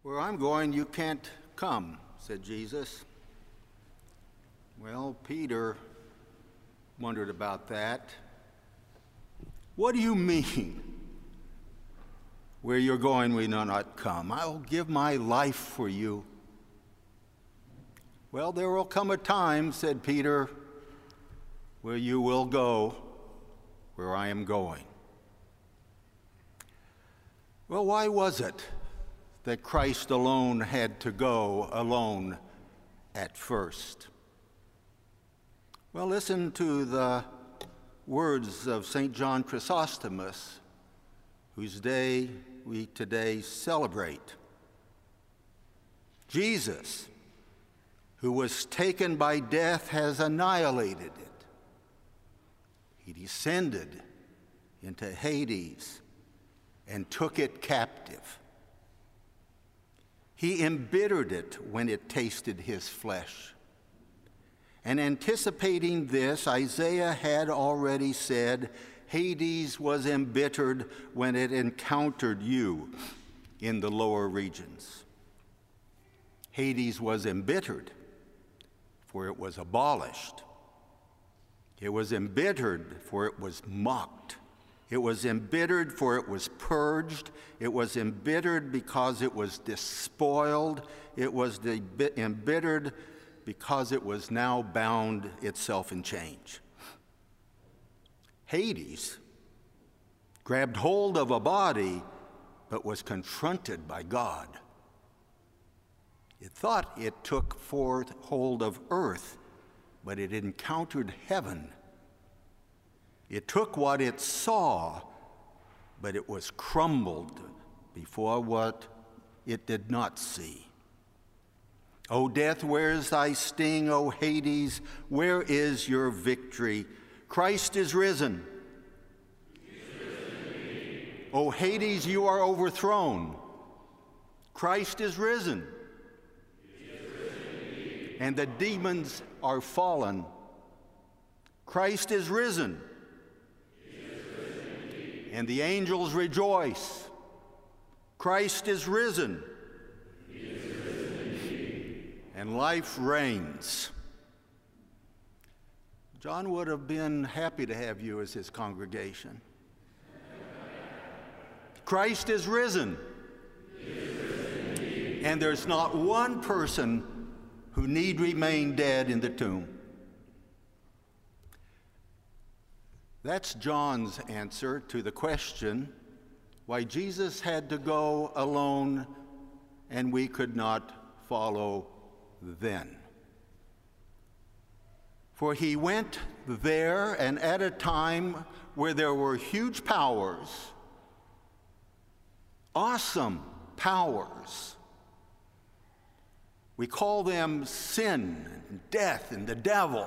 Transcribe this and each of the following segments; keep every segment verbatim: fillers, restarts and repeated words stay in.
Where I'm going, you can't come, said Jesus. Well, Peter wondered about that. What do you mean? Where you're going, we will not come. I'll give my life for you. Well, there will come a time, said Peter, where you will go where I am going. Well, why was it that Christ alone had to go alone at first? Well, listen to the words of Saint John Chrysostom, whose day we today celebrate. Jesus, who was taken by death, has annihilated it. He descended into Hades and took it captive. He embittered it when it tasted his flesh. And anticipating this, Isaiah had already said, Hades was embittered when it encountered you in the lower regions. Hades was embittered, for it was abolished. It was embittered, for it was mocked. It was embittered, for it was purged. It was embittered because it was despoiled. It was de- embittered because it was now bound itself in chains. Hades grabbed hold of a body, but was confronted by God. It thought it took forth hold of earth, but it encountered heaven. It took what it saw, but it was crumbled before what it did not see. O death, where is thy sting? O Hades, where is your victory? Christ is risen. He is risen indeed. O Hades, you are overthrown. Christ is risen. He is risen indeed. And the demons are fallen. Christ is risen. And the angels rejoice. Christ is risen. He is risen indeed. And life reigns. John would have been happy to have you as his congregation. Christ is risen. He is risen indeed. And there's not one person who need remain dead in the tomb. That's John's answer to the question why Jesus had to go alone and we could not follow then. For he went there and at a time where there were huge powers, awesome powers. We call them sin and death and the devil.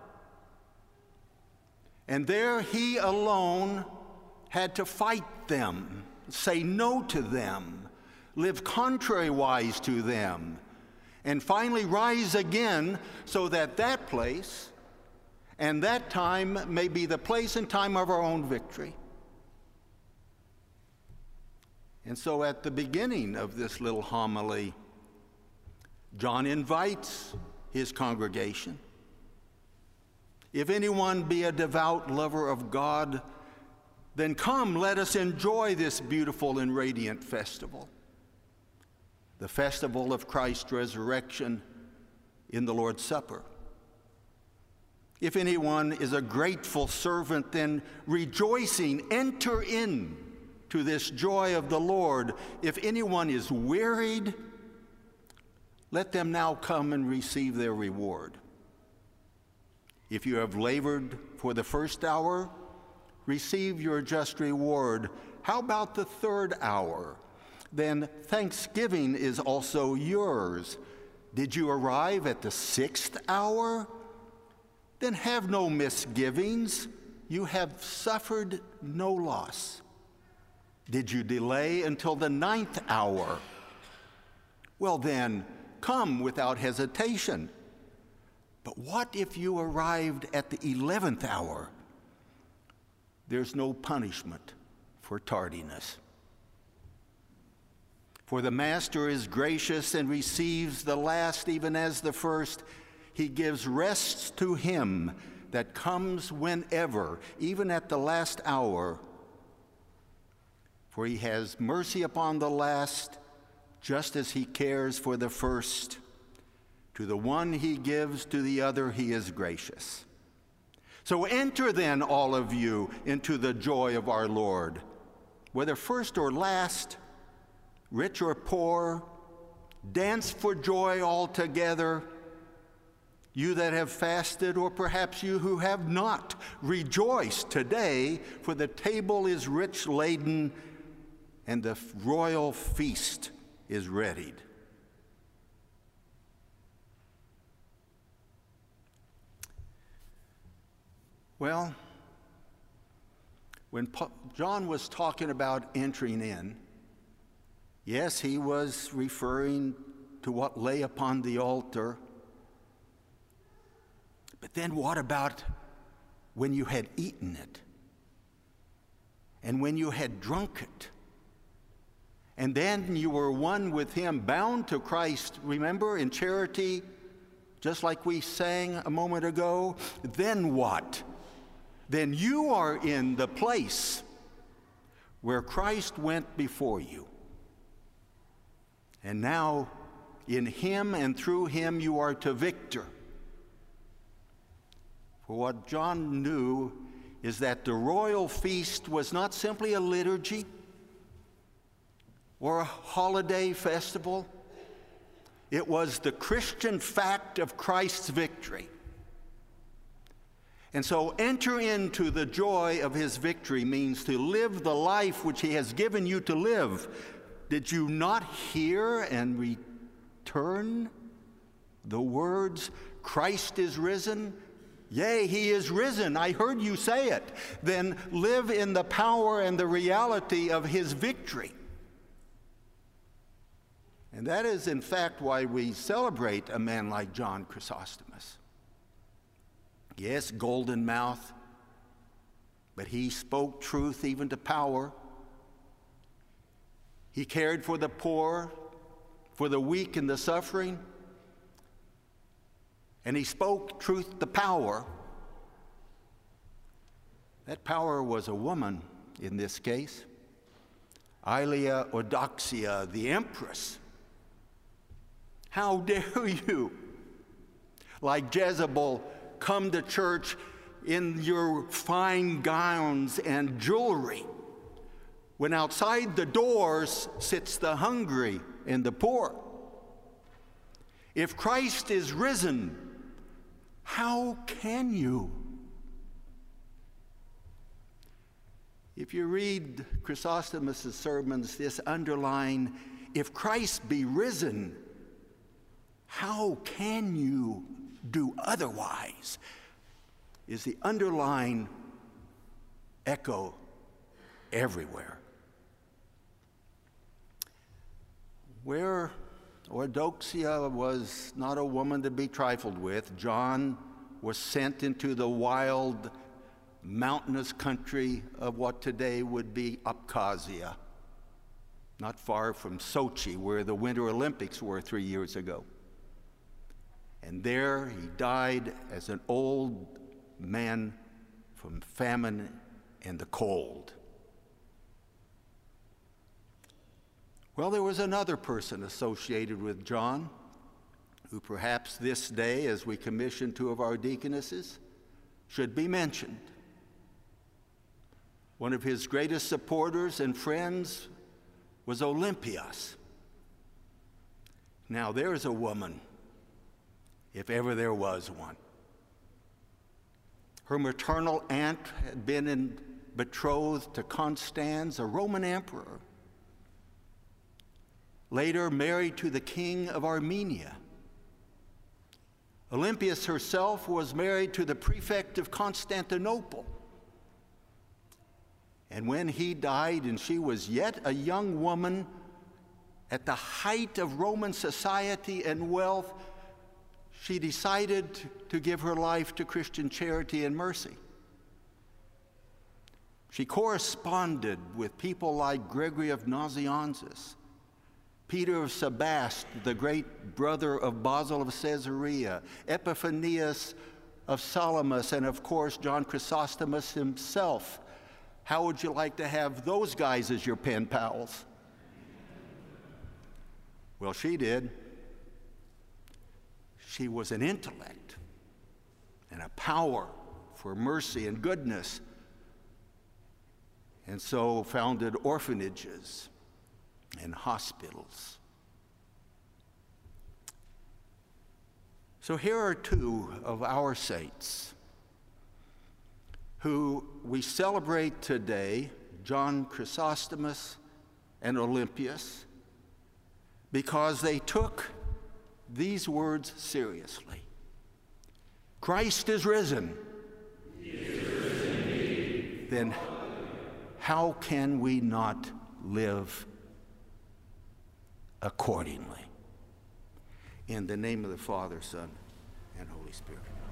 And there he alone had to fight them, say no to them, live contrariwise to them, and finally rise again so that that place and that time may be the place and time of our own victory. And so at the beginning of this little homily, John invites his congregation. If anyone be a devout lover of God, then come, let us enjoy this beautiful and radiant festival, the festival of Christ's resurrection in the Lord's Supper. If anyone is a grateful servant, then rejoicing, enter in to this joy of the Lord. If anyone is wearied, let them now come and receive their reward. If you have labored for the first hour, receive your just reward. How about the third hour? Then thanksgiving is also yours. Did you arrive at the sixth hour? Then have no misgivings. You have suffered no loss. Did you delay until the ninth hour? Well then, come without hesitation. But what if you arrived at the eleventh hour? There's no punishment for tardiness. For the master is gracious and receives the last even as the first. He gives rest to him that comes whenever, even at the last hour. For he has mercy upon the last, just as he cares for the first. To the one he gives, to the other he is gracious. So enter then, all of you, into the joy of our Lord. Whether first or last, rich or poor, dance for joy all together. You that have fasted, or perhaps you who have not, rejoice today, for the table is rich laden, and the royal feast is readied. Well, when John was talking about entering in, yes, he was referring to what lay upon the altar. But then what about when you had eaten it? And when you had drunk it? And then you were one with him, bound to Christ, remember, in charity, just like we sang a moment ago? Then what? Then you are in the place where Christ went before you. And now, in him and through him, you are to victor. For what John knew is that the royal feast was not simply a liturgy or a holiday festival. It was the Christian fact of Christ's victory. And so enter into the joy of his victory means to live the life which he has given you to live. Did you not hear and return the words, Christ is risen? Yea, he is risen. I heard you say it. Then live in the power and the reality of his victory. And that is, in fact, why we celebrate a man like John Chrysostomus. Yes, golden mouth, but he spoke truth even to power. He cared for the poor, for the weak and the suffering. And he spoke truth to power. That power was a woman in this case, Aelia Eudoxia, the empress. How dare you, like Jezebel, come to church in your fine gowns and jewelry, when outside the doors sits the hungry and the poor? If Christ is risen, how can you? If you read Chrysostomus' sermons, this underline, if Christ be risen, how can you do otherwise, is the underlying echo everywhere. Where Eudoxia was not a woman to be trifled with, John was sent into the wild, mountainous country of what today would be Abkhazia, not far from Sochi, where the Winter Olympics were three years ago. And there he died as an old man from famine and the cold. Well, there was another person associated with John, who perhaps this day, as we commission two of our deaconesses, should be mentioned. One of his greatest supporters and friends was Olympias. Now, there's a woman, if ever there was one. Her maternal aunt had been in, betrothed to Constans, a Roman emperor, later married to the king of Armenia. Olympias herself was married to the prefect of Constantinople. And when he died and she was yet a young woman at the height of Roman society and wealth, she decided to give her life to Christian charity and mercy. She corresponded with people like Gregory of Nazianzus, Peter of Sebast, the great brother of Basil of Caesarea, Epiphanius of Salamis, and of course, John Chrysostomus himself. How would you like to have those guys as your pen pals? Well, she did. She was an intellect and a power for mercy and goodness, and so founded orphanages and hospitals. So here are two of our saints who we celebrate today, John Chrysostomus and Olympius, because they took these words seriously. Christ is risen. He is risen indeed. Then how can we not live accordingly? In the name of the Father, Son, and Holy Spirit.